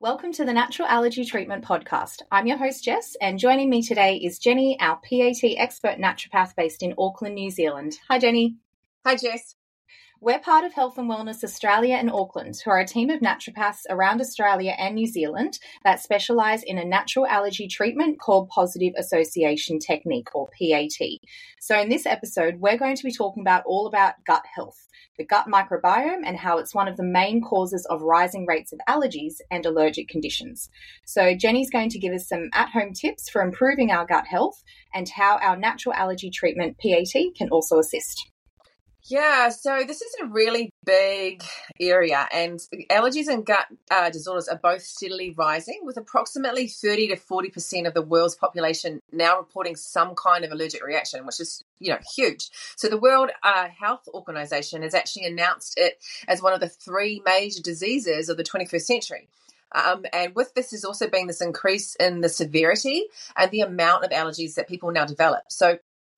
Welcome to the Natural Allergy Treatment Podcast. I'm your host, Jess, and joining me today is Jenny, our PAT expert naturopath based in Auckland, New Zealand. Hi, Jenny. Hi, Jess. We're part of Health and Wellness Australia and Auckland, who are a team of naturopaths around Australia and New Zealand that specialise in a natural allergy treatment called Positive Association Technique, or PAT. So in this episode, we're going to be talking about all about gut health, the gut microbiome, and how it's one of the main causes of rising rates of allergies and allergic conditions. So Jenny's going to give us some at-home tips for improving our gut health and how our natural allergy treatment, PAT, can also assist. Yeah, so this is a really big area, and allergies and gut disorders are both steadily rising, with approximately 30 to 40% of the world's population now reporting some kind of allergic reaction, which is, huge. So the World Health Organization has actually announced it as one of the three major diseases of the 21st century. And with this has also been this increase in the severity and the amount of allergies that people now develop. So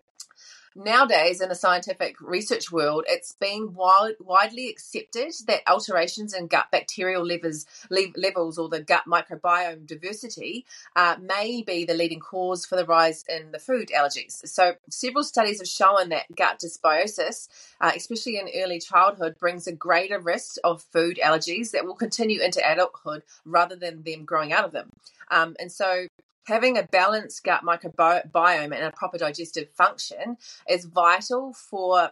nowadays, in the scientific research world, it's been widely accepted that alterations in gut bacterial levels or the gut microbiome diversity may be the leading cause for the rise in the food allergies. So several studies have shown that gut dysbiosis, especially in early childhood, brings a greater risk of food allergies that will continue into adulthood rather than them growing out of them. And so having a balanced gut microbiome and a proper digestive function is vital for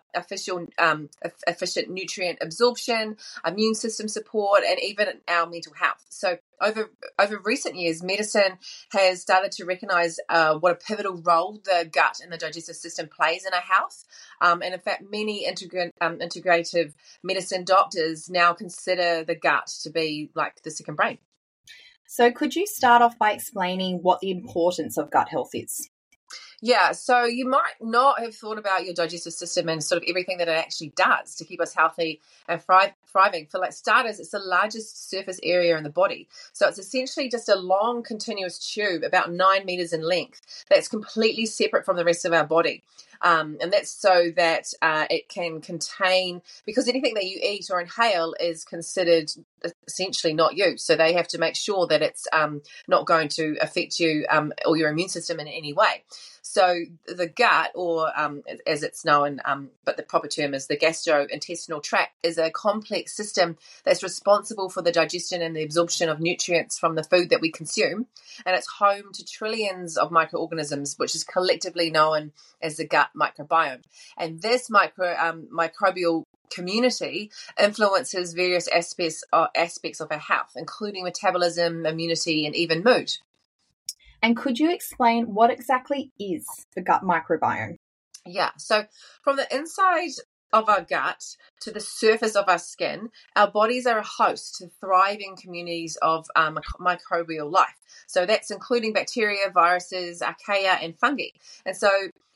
efficient nutrient absorption, immune system support, and even our mental health. So over recent years, medicine has started to recognize what a pivotal role the gut and the digestive system plays in our health. And in fact, many integrative medicine doctors now consider the gut to be like the second brain. So could you start off by explaining what the importance of gut health is? Yeah, so you might not have thought about your digestive system and sort of everything that it actually does to keep us healthy and thriving. For starters, it's the largest surface area in the body. So it's essentially just a long continuous tube, about 9 meters in length, that's completely separate from the rest of our body. And that's so that it can contain, because anything that you eat or inhale is considered essentially not you. So they have to make sure that it's not going to affect you or your immune system in any way. So the gut, or as it's known, but the proper term is the gastrointestinal tract, is a complex system that's responsible for the digestion and the absorption of nutrients from the food that we consume. And it's home to trillions of microorganisms, which is collectively known as the gut microbiome. And this microbial community influences various aspects of our health, including metabolism, immunity, and even mood. And could you explain what exactly is the gut microbiome? Yeah, so from the inside of our gut to the surface of our skin, our bodies are a host to thriving communities of microbial life. So that's including bacteria, viruses, archaea, and fungi. And so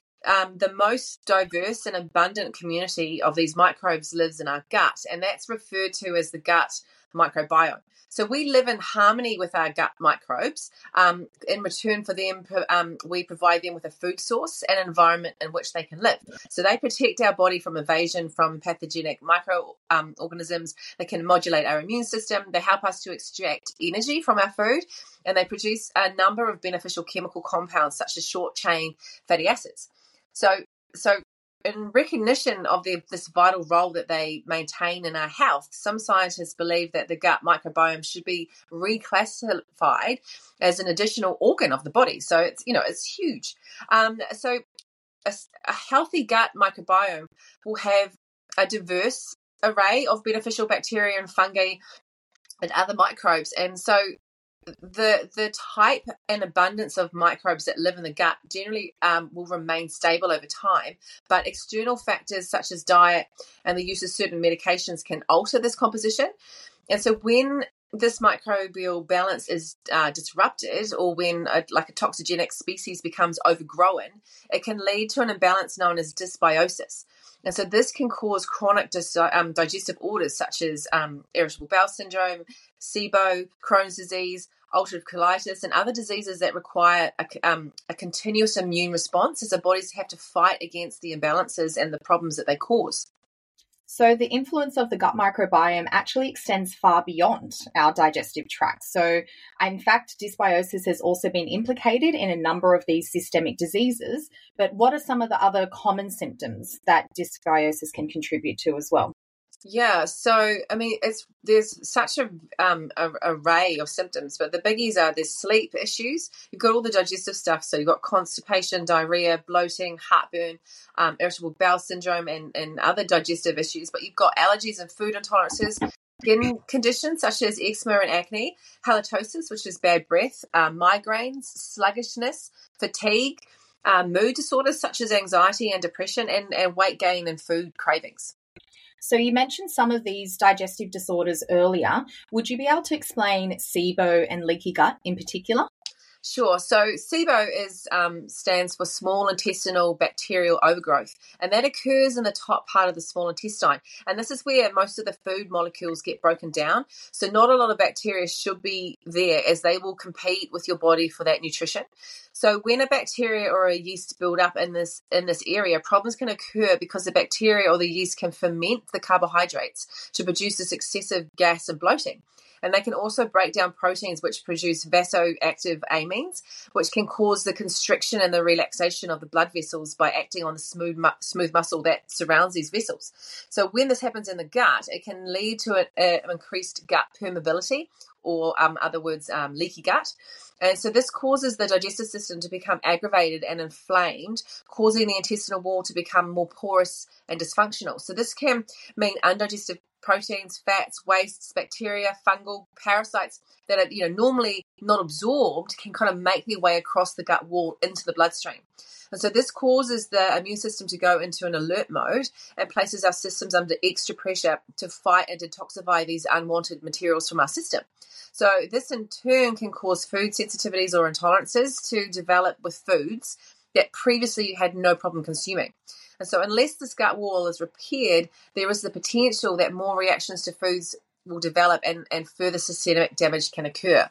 the most diverse and abundant community of these microbes lives in our gut, and that's referred to as the gut microbiome. So we live in harmony with our gut microbes. In return for them, we provide them with a food source and environment in which they can live. So they protect our body from invasion from pathogenic microorganisms. They can modulate our immune system. They help us to extract energy from our food, and they produce a number of beneficial chemical compounds such as short-chain fatty acids. So in recognition of this vital role that they maintain in our health, some scientists believe that the gut microbiome should be reclassified as an additional organ of the body. So it's huge. So a healthy gut microbiome will have a diverse array of beneficial bacteria and fungi and other microbes. And so the type and abundance of microbes that live in the gut generally will remain stable over time, but external factors such as diet and the use of certain medications can alter this composition. And so when this microbial balance is disrupted, or when a toxigenic species becomes overgrown, it can lead to an imbalance known as dysbiosis. And so this can cause chronic digestive orders such as irritable bowel syndrome, SIBO, Crohn's disease, ulcerative colitis, and other diseases that require a continuous immune response, as our bodies have to fight against the imbalances and the problems that they cause. So the influence of the gut microbiome actually extends far beyond our digestive tract. So in fact, dysbiosis has also been implicated in a number of these systemic diseases. But what are some of the other common symptoms that dysbiosis can contribute to as well? Yeah, so I mean, there's such a array of symptoms, but the biggies are there's sleep issues. You've got all the digestive stuff, so you've got constipation, diarrhea, bloating, heartburn, irritable bowel syndrome, and other digestive issues. But you've got allergies and food intolerances, skin conditions such as eczema and acne, halitosis, which is bad breath, migraines, sluggishness, fatigue, mood disorders such as anxiety and depression, and weight gain and food cravings. So you mentioned some of these digestive disorders earlier. Would you be able to explain SIBO and leaky gut in particular? Sure. So SIBO stands for small intestinal bacterial overgrowth, and that occurs in the top part of the small intestine. And this is where most of the food molecules get broken down. So not a lot of bacteria should be there, as they will compete with your body for that nutrition. So when a bacteria or a yeast build up in this area, problems can occur because the bacteria or the yeast can ferment the carbohydrates to produce this excessive gas and bloating. And they can also break down proteins which produce vasoactive amines, which can cause the constriction and the relaxation of the blood vessels by acting on the smooth muscle that surrounds these vessels. So when this happens in the gut, it can lead to an increased gut permeability, or other words, leaky gut. And so this causes the digestive system to become aggravated and inflamed, causing the intestinal wall to become more porous and dysfunctional. So this can mean undigested proteins, fats, wastes, bacteria, fungal parasites that are normally not absorbed can kind of make their way across the gut wall into the bloodstream. And so this causes the immune system to go into an alert mode and places our systems under extra pressure to fight and detoxify these unwanted materials from our system. So this in turn can cause food sensitivities or intolerances to develop with foods that previously you had no problem consuming. And so unless this gut wall is repaired, there is the potential that more reactions to foods will develop and further systemic damage can occur.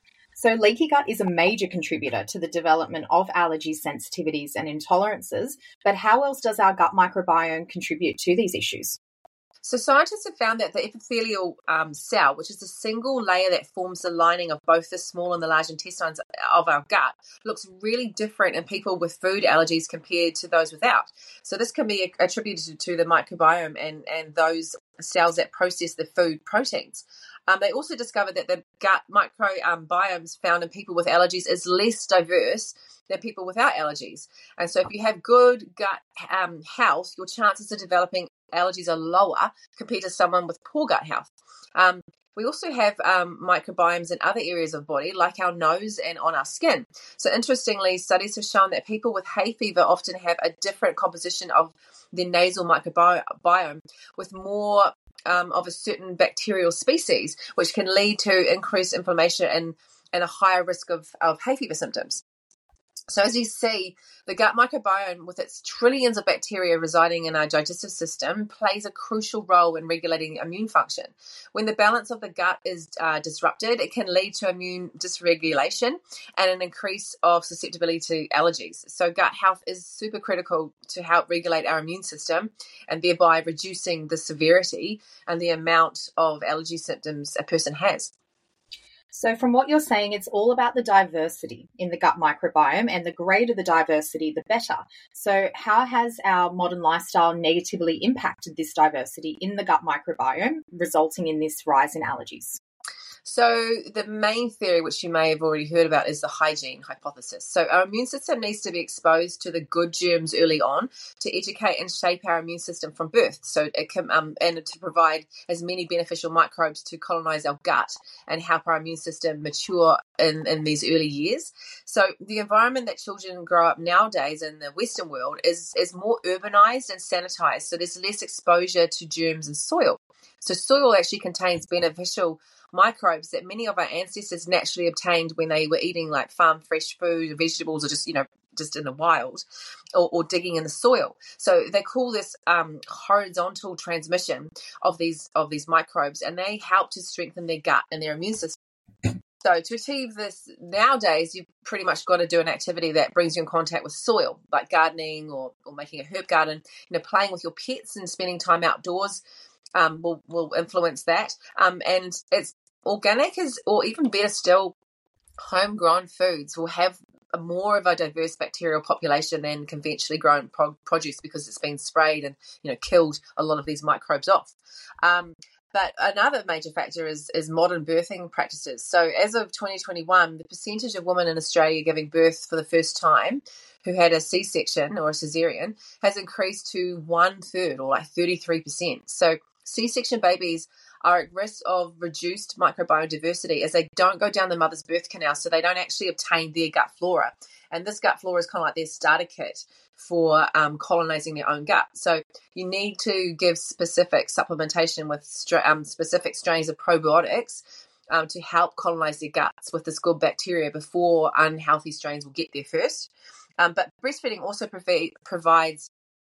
So leaky gut is a major contributor to the development of allergies, sensitivities, and intolerances. But how else does our gut microbiome contribute to these issues? So scientists have found that the epithelial cell, which is the single layer that forms the lining of both the small and the large intestines of our gut, looks really different in people with food allergies compared to those without. So this can be attributed to the microbiome and those cells that process the food proteins. They also discovered that the gut microbiomes found in people with allergies is less diverse than people without allergies. And so if you have good gut health, your chances of developing allergies are lower compared to someone with poor gut health. We also have microbiomes in other areas of the body, like our nose and on our skin. So interestingly, studies have shown that people with hay fever often have a different composition of their nasal microbiome with more of a certain bacterial species, which can lead to increased inflammation and a higher risk of hay fever symptoms. So as you see, the gut microbiome, with its trillions of bacteria residing in our digestive system, plays a crucial role in regulating immune function. When the balance of the gut is disrupted, it can lead to immune dysregulation and an increase of susceptibility to allergies. So gut health is super critical to help regulate our immune system and thereby reducing the severity and the amount of allergy symptoms a person has. So from what you're saying, it's all about the diversity in the gut microbiome, and the greater the diversity, the better. So how has our modern lifestyle negatively impacted this diversity in the gut microbiome, resulting in this rise in allergies? So the main theory, which you may have already heard about, is the hygiene hypothesis. So our immune system needs to be exposed to the good germs early on to educate and shape our immune system from birth. So it can, and to provide as many beneficial microbes to colonize our gut and help our immune system mature in these early years. So the environment that children grow up nowadays in the Western world is more urbanized and sanitized. So there's less exposure to germs and soil. So soil actually contains beneficial microbes that many of our ancestors naturally obtained when they were eating like farm fresh food or vegetables, or just in the wild, or digging in the soil. So they call this horizontal transmission of these microbes, and they help to strengthen their gut and their immune system. So to achieve this nowadays, you've pretty much got to do an activity that brings you in contact with soil, like gardening or making a herb garden. Playing with your pets and spending time outdoors will influence that. And it's organic or even better still, homegrown foods will have more of a diverse bacterial population than conventionally grown produce, because it's been sprayed and killed a lot of these microbes off. But another major factor is modern birthing practices. So as of 2021, the percentage of women in Australia giving birth for the first time who had a C-section or a cesarean has increased to 1/3, or like 33%. So C-section babies are at risk of reduced microbiome diversity as they don't go down the mother's birth canal, so they don't actually obtain their gut flora. And this gut flora is kind of like their starter kit for colonizing their own gut. So you need to give specific supplementation with specific strains of probiotics to help colonize their guts with this good bacteria before unhealthy strains will get there first. But breastfeeding also provides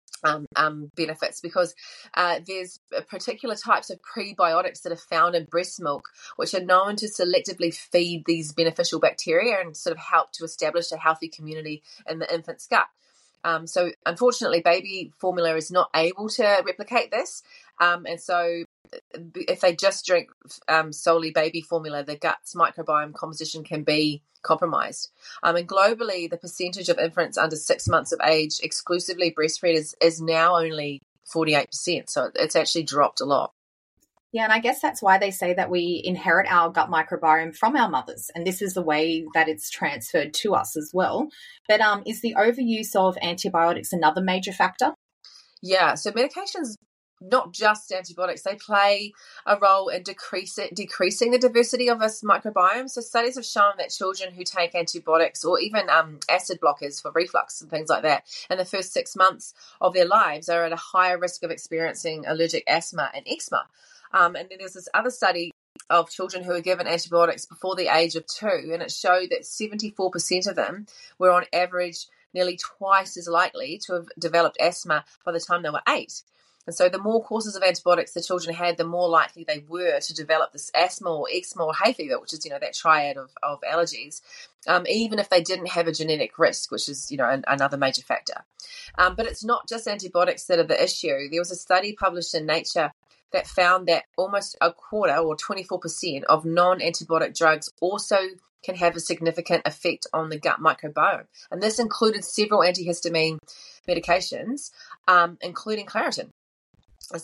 benefits, because there's particular types of prebiotics that are found in breast milk which are known to selectively feed these beneficial bacteria and sort of help to establish a healthy community in the infant's gut. So unfortunately, baby formula is not able to replicate this, and so if they just drink solely baby formula, the gut's microbiome composition can be compromised. And globally, the percentage of infants under 6 months of age exclusively breastfed is now only 48%. So it's actually dropped a lot. Yeah, and I guess that's why they say that we inherit our gut microbiome from our mothers, and this is the way that it's transferred to us as well. But is the overuse of antibiotics another major factor? Yeah, so medications, not just antibiotics, they play a role in decreasing the diversity of this microbiome. So studies have shown that children who take antibiotics or even acid blockers for reflux and things like that in the first 6 months of their lives are at a higher risk of experiencing allergic asthma and eczema. And then there's this other study of children who were given antibiotics before the age of 2, and it showed that 74% of them were on average nearly twice as likely to have developed asthma by the time they were 8. And so the more courses of antibiotics the children had, the more likely they were to develop this asthma or eczema or hay fever, which is, that triad of allergies, even if they didn't have a genetic risk, which is, another major factor. But it's not just antibiotics that are the issue. There was a study published in Nature that found that almost a quarter, or 24%, of non-antibiotic drugs also can have a significant effect on the gut microbiome. And this included several antihistamine medications, including Claritin. So,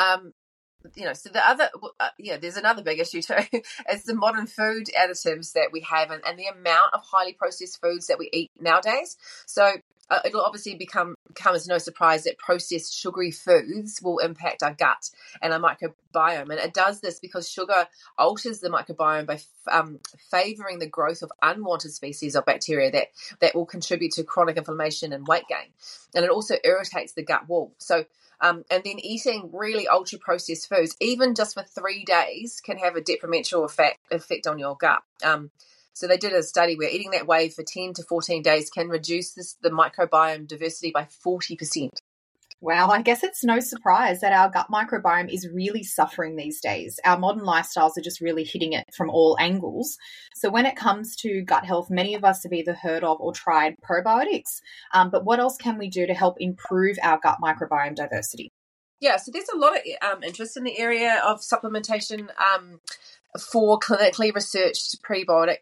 so the other, there's another big issue too. It's the modern food additives that we have and the amount of highly processed foods that we eat nowadays. So it'll obviously become as no surprise that processed sugary foods will impact our gut and our microbiome. And it does this because sugar alters the microbiome by favoring the growth of unwanted species of bacteria that will contribute to chronic inflammation and weight gain. And it also irritates the gut wall. So and then eating really ultra-processed foods, even just for 3 days, can have a detrimental effect on your gut. So they did a study where eating that way for 10 to 14 days can reduce the microbiome diversity by 40%. Wow, I guess it's no surprise that our gut microbiome is really suffering these days. Our modern lifestyles are just really hitting it from all angles. So when it comes to gut health, many of us have either heard of or tried probiotics. But what else can we do to help improve our gut microbiome diversity? Yeah, so there's a lot of interest in the area of supplementation for clinically researched probiotic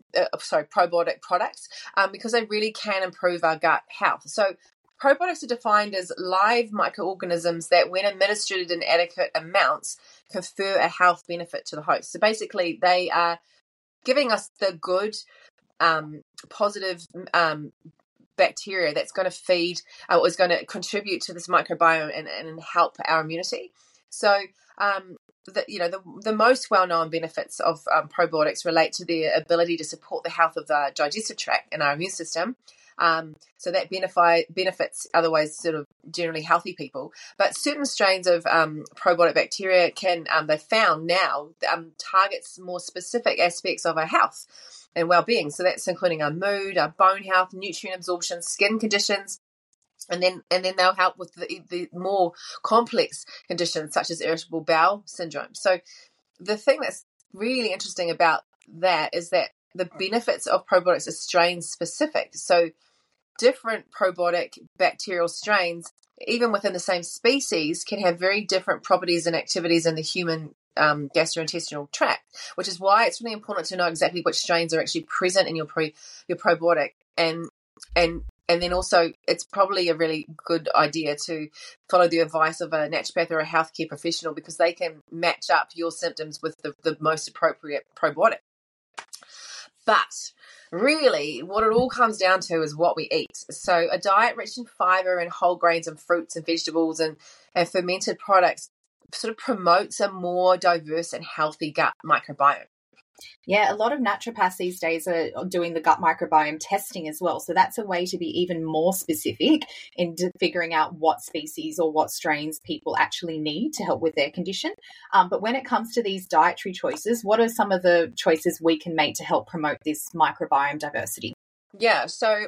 products because they really can improve our gut health. So probiotics are defined as live microorganisms that, when administered in adequate amounts, confer a health benefit to the host. So basically, they are giving us the good, positive bacteria that's going to feed or is going to contribute to this microbiome and help our immunity. So the most well-known benefits of probiotics relate to their ability to support the health of the digestive tract and our immune system. So that benefits otherwise sort of generally healthy people. But certain strains of probiotic bacteria can, they found now, targets more specific aspects of our health and well-being. So that's including our mood, our bone health, nutrient absorption, skin conditions. And then they'll help with the more complex conditions such as irritable bowel syndrome. So the thing that's really interesting about that is that the benefits of probiotics are strain specific. So different probiotic bacterial strains, even within the same species, can have very different properties and activities in the human gastrointestinal tract, which is why it's really important to know exactly which strains are actually present in your probiotic, and then also it's probably a really good idea to follow the advice of a naturopath or a healthcare professional, because they can match up your symptoms with the most appropriate probiotic. But really, what it all comes down to is what we eat. So a diet rich in fiber and whole grains and fruits and vegetables and fermented products sort of promotes a more diverse and healthy gut microbiome. Yeah, a lot of naturopaths these days are doing the gut microbiome testing as well. So that's a way to be even more specific in figuring out what species or what strains people actually need to help with their condition. But when it comes to these dietary choices, what are some of the choices we can make to help promote this microbiome diversity? Yeah, so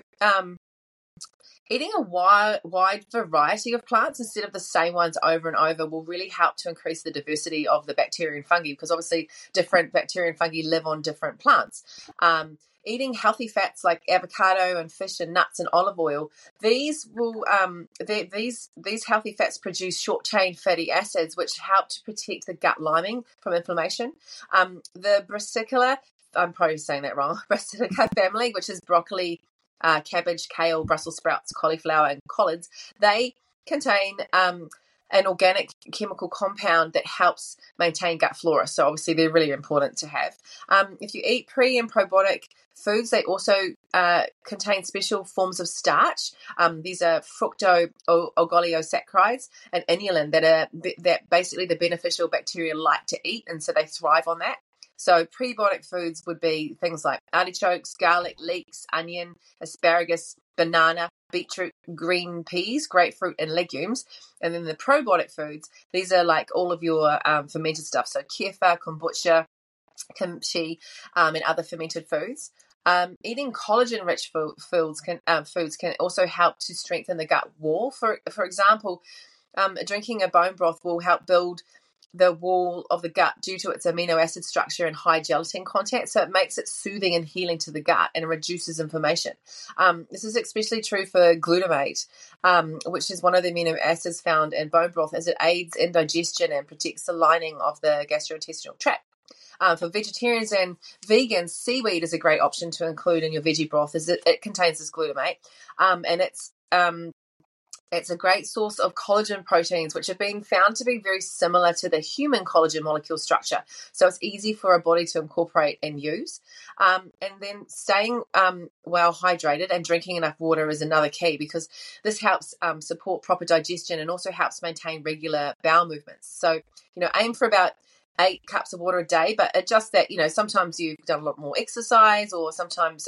eating a wide variety of plants instead of the same ones over and over will really help to increase the diversity of the bacteria and fungi, because obviously different bacteria and fungi live on different plants. Eating healthy fats like avocado and fish and nuts and olive oil, these will these healthy fats produce short chain fatty acids, which help to protect the gut lining from inflammation. The Brassica, I'm probably saying that wrong, Brassica family, which is broccoli, cabbage, kale, Brussels sprouts, cauliflower, and collards, they contain an organic chemical compound that helps maintain gut flora. So obviously they're really important to have. If you eat pre and probiotic foods, they also contain special forms of starch. These are fructooligosaccharides and inulin that basically the beneficial bacteria like to eat, and so they thrive on that. So prebiotic foods would be things like artichokes, garlic, leeks, onion, asparagus, banana, beetroot, green peas, grapefruit, and legumes. And then the probiotic foods, these are like all of your fermented stuff. So kefir, kombucha, kimchi, and other fermented foods. Eating collagen-rich foods can also help to strengthen the gut wall. For example, drinking a bone broth will help build the wall of the gut due to its amino acid structure and high gelatin content. So it makes it soothing and healing to the gut and reduces inflammation. This is especially true for glutamate, which is one of the amino acids found in bone broth, as it aids in digestion and protects the lining of the gastrointestinal tract. For vegetarians and vegans, seaweed is a great option to include in your veggie broth, as it contains this glutamate, and it's a great source of collagen proteins, which have been found to be very similar to the human collagen molecule structure. So it's easy for our body to incorporate and use. And then staying well hydrated and drinking enough water is another key, because this helps support proper digestion and also helps maintain regular bowel movements. So, aim for about 8 cups of water a day, but adjust that, sometimes you've done a lot more exercise, or sometimes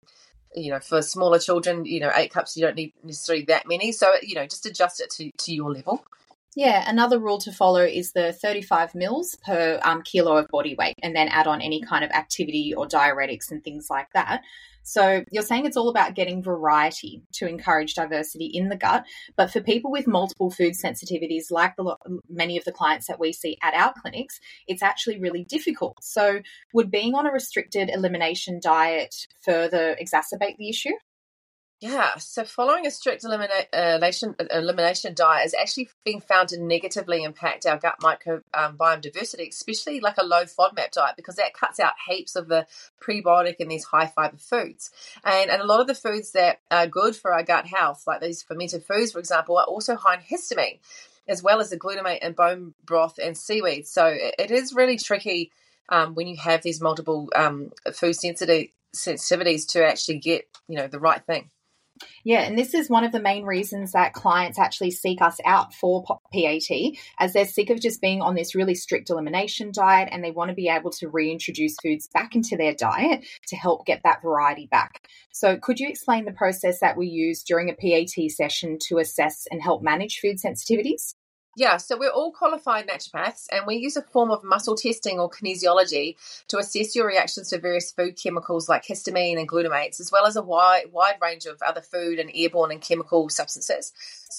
for smaller children, 8 cups, you don't need necessarily that many. So, just adjust it to your level. Yeah, another rule to follow is the 35 mils per kilo of body weight, and then add on any kind of activity or diuretics and things like that. So you're saying it's all about getting variety to encourage diversity in the gut. But for people with multiple food sensitivities, like many of the clients that we see at our clinics, it's actually really difficult. So would being on a restricted elimination diet further exacerbate the issue? Yeah, so following a strict elimination diet is actually being found to negatively impact our gut microbiome diversity, especially like a low FODMAP diet, because that cuts out heaps of the prebiotic and these high fiber foods. And a lot of the foods that are good for our gut health, like these fermented foods, for example, are also high in histamine, as well as the glutamate in bone broth and seaweed. So it is really tricky when you have these multiple food sensitivities to actually get, the right thing. Yeah, and this is one of the main reasons that clients actually seek us out for PAT, as they're sick of just being on this really strict elimination diet, and they want to be able to reintroduce foods back into their diet to help get that variety back. So could you explain the process that we use during a PAT session to assess and help manage food sensitivities? Yeah, so we're all qualified naturopaths, and we use a form of muscle testing or kinesiology to assess your reactions to various food chemicals like histamine and glutamates, as well as a wide range of other food and airborne and chemical substances. So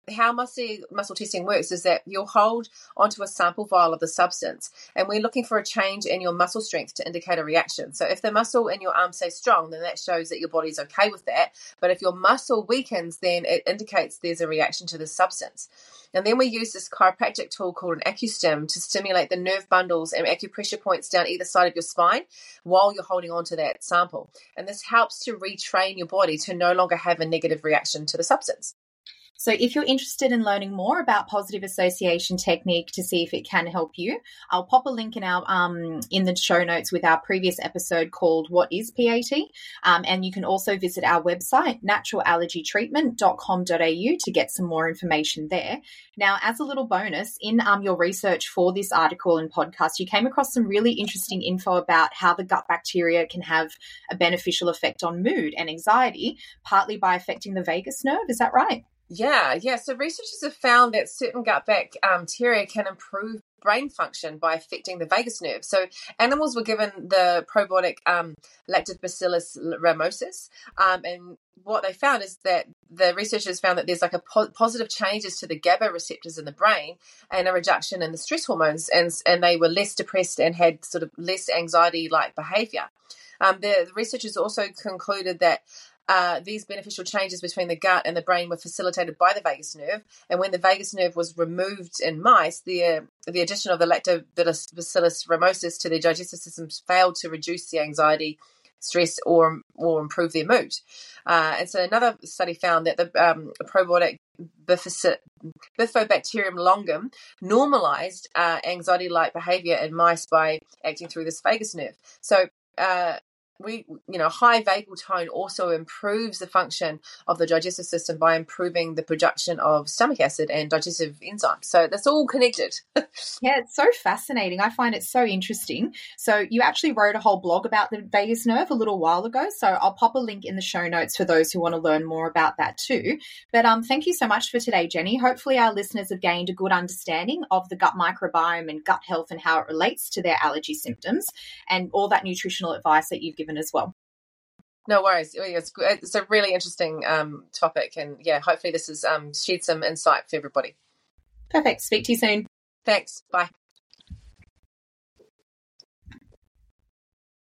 how muscle testing works is that you'll hold onto a sample vial of the substance, and we're looking for a change in your muscle strength to indicate a reaction. So if the muscle in your arm stays strong, then that shows that your body's okay with that. But if your muscle weakens, then it indicates there's a reaction to the substance. And then we use this chiropractic tool called an AccuStim to stimulate the nerve bundles and acupressure points down either side of your spine while you're holding on to that sample. And this helps to retrain your body to no longer have a negative reaction to the substance. So if you're interested in learning more about positive association technique to see if it can help you, I'll pop a link in the show notes with our previous episode called What is PAT? And you can also visit our website, naturalallergytreatment.com.au, to get some more information there. Now, as a little bonus, in your research for this article and podcast, you came across some really interesting info about how the gut bacteria can have a beneficial effect on mood and anxiety, partly by affecting the vagus nerve. Is that right? Yeah. So researchers have found that certain gut bacteria can improve brain function by affecting the vagus nerve. So animals were given the probiotic Lactobacillus rhamnosus, and what they found is that the researchers found that there's like a positive changes to the GABA receptors in the brain and a reduction in the stress hormones, and they were less depressed and had sort of less anxiety-like behavior. The researchers also concluded that these beneficial changes between the gut and the brain were facilitated by the vagus nerve, and when the vagus nerve was removed in mice, the addition of the Lactobacillus rhamnosus to their digestive systems failed to reduce the anxiety, stress, or improve their mood. And so another study found that the probiotic Bifidobacterium longum normalized anxiety-like behavior in mice by acting through this vagus nerve. So high vagal tone also improves the function of the digestive system by improving the production of stomach acid and digestive enzymes. So that's all connected. Yeah, it's so fascinating. I find it so interesting. So you actually wrote a whole blog about the vagus nerve a little while ago. So I'll pop a link in the show notes for those who want to learn more about that too. But thank you so much for today, Jenny. Hopefully our listeners have gained a good understanding of the gut microbiome and gut health and how it relates to their allergy symptoms, and all that nutritional advice that you've given as well. No worries. It's a really interesting topic, and hopefully this has shed some insight for everybody. Perfect. Speak to you soon. Thanks. Bye.